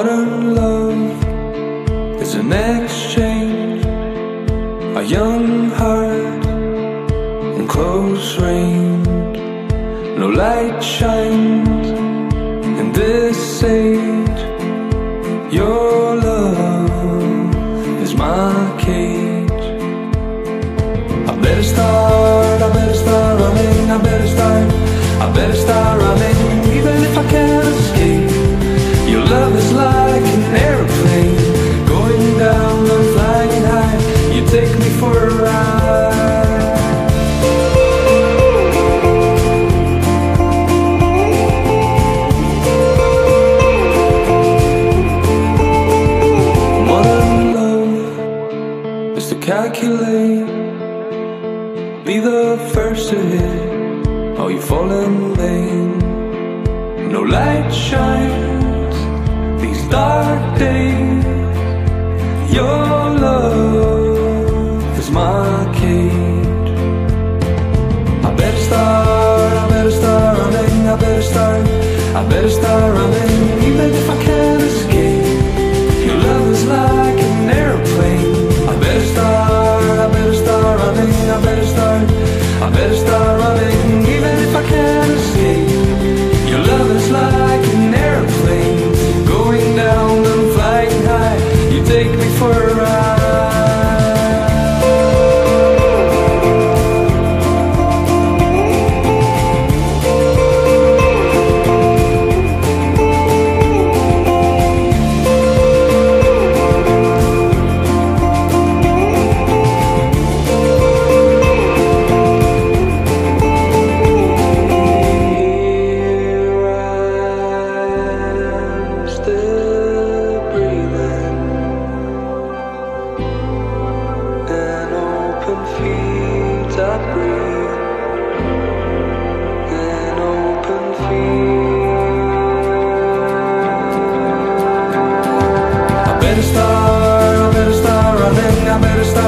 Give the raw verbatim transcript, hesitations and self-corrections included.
Modern love is an exchange, a young heart in close range. No light shines in this age. Your love is my cage. I better start, I better start running, I better start, I better start running, even if I can't escape. Your love is like an airplane, going down and flying high. You take me for a ride. Modern love is to calculate, be the first to hit, or you fall in lane. No light shines these dark days. Your love is my cage. I better start, I better start running, I better start, I better start running, even if I can't escape. Your love is like an airplane. I better start, I better start running, I better start, I better start running, even if I can't escape. Your love is like an airplane, going down and flying high. You take me for a ride. I better start, I better start running, I better start